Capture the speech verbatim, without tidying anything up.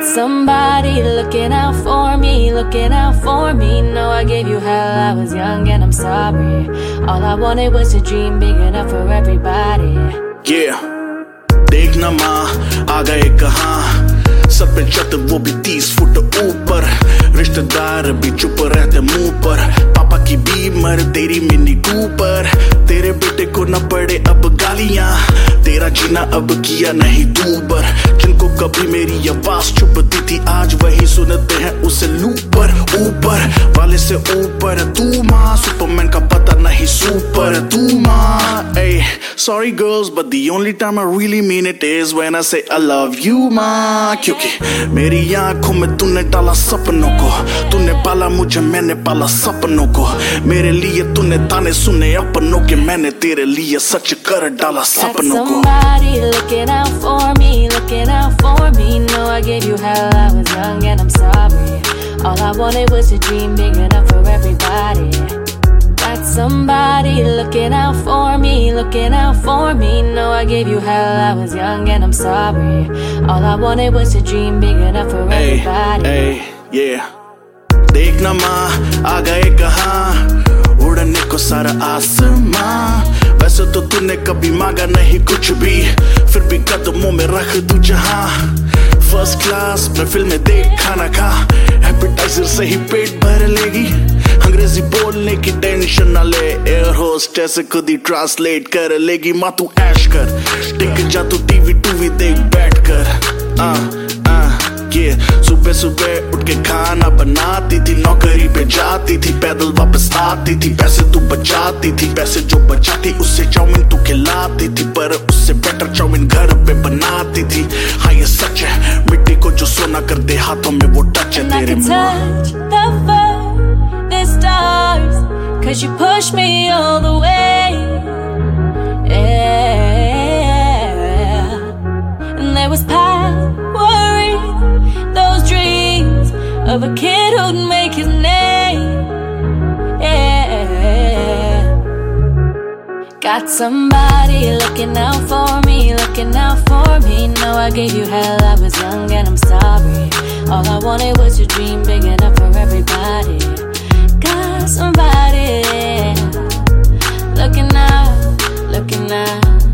Somebody looking out for me, looking out for me. No, I gave you hell, I was young and I'm sorry. All I wanted was a dream big enough for everybody. Yeah, देखना माँ आ गए कहाँ, sir पे छत वो भी तीस foot ऊपर, रिश्तेदार भी चुप रहते मुंह पर, पापा की बीमर तेरी मिनी कूपर, तेरे बेटे को न पड़े अब गालियां, तेरा जीना अब किया नहीं दूबर, जिनको कभी मेरी आवाज चुभती थी आज वही सुनते हैं उसे लूपर, ऊपर वाले से ऊपर तू माँ, सुपरमैन का पता नहीं सुपर तू माँ. Hey, sorry girls but the only time I really mean it is when I say I love you माँ, क्योंकि मेरी आंखों में तूने डाला सपनों को, तूने पाला मुझे मैंने पाला सपनों को, मेरे लिए तूने ताने सुने अपनों के, मैंने तेरे लिए सच कर डाला सपनों को. Somebody looking out for me, looking out for me. No, I gave you hell, I was young and I'm sorry. All I wanted was a dream big enough for everybody. Got somebody looking out for me, looking out for me. No, I gave you hell, I was young and I'm sorry. All I wanted was a dream big enough for hey, everybody. Hey, yeah. देखना माँ आ गए कहाँ, उड़ने को सारा आसमां, वैसे तो तूने कभी मांगा नहीं कुछ भी, फिर भी कदमों में रख दू जहां, फर्स्ट क्लास में फिल्में देख खाना खा, एपेटाइजर से ही पेट भर लेगी, अंग्रेजी बोलने की टेंशन न ले, एयर होस्टेस खुद ही ट्रांसलेट कर लेगी, माँ तू ऐश कर, टिक जा तू टीवी टूवी देख बैठ कर, आ, आ, ये सुबह सुबह उठ के खाना बनाती थी, नौकरी पे जाती थी, पैदल वापस आती थी, पैसे तू बचाती थी, पैसे जो बचाती उससे चाउमीन तू खिलाती थी, पर उससे बेटर चाउमीन घर पे बनाती थी. हाँ ये सच है, मिट्टी को जो सोना कर दे हाथों में वो टच है तेरे मुँह. Cause you push me all the way, yeah. And there was power in those dreams of a kid who'd make his name, yeah. Got somebody looking out for me, looking out for me. No, I gave you hell, I was young and I'm sorry. All I wanted was a dream big enough for everybody. Got somebody looking out, looking out.